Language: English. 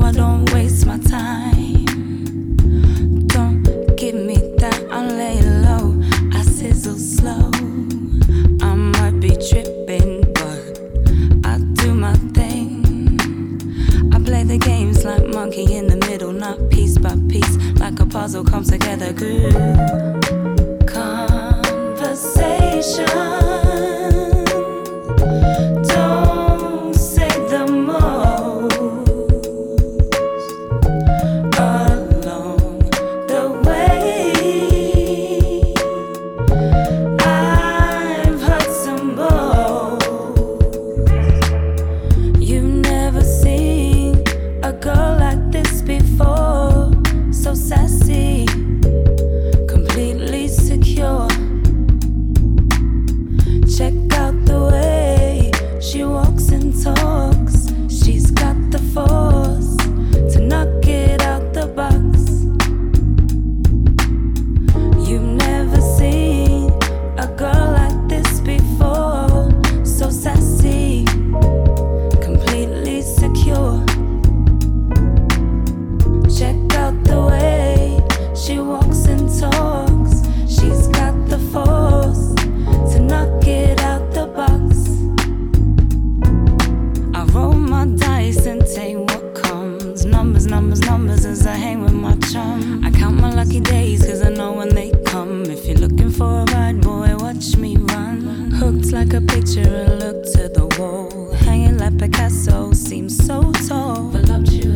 I don't waste my time. Don't give me that, I lay low, I sizzle slow. I might be tripping, but I do my thing. I play the games like monkey in the middle, not piece by piece, like a puzzle comes together good. Conversation. Don't say the most along the way. I've heard some both. You've never seen a girl like this before, so sassy, completely secure. Check out the way she walks and talks. She's got the force to knock it out the box. You've never seen a girl like this before, so sassy, completely secure. Check out the way she walks and talks. She's got the force to knock it out the box. I roll my dice and take what comes. Numbers, numbers, numbers as I hang with my chum. I count my lucky days cause I know when they come. If you're looking for a ride, boy, watch me run. Hooked like a picture, I look to the wall. Hanging like Picasso, seems so tall. I loved you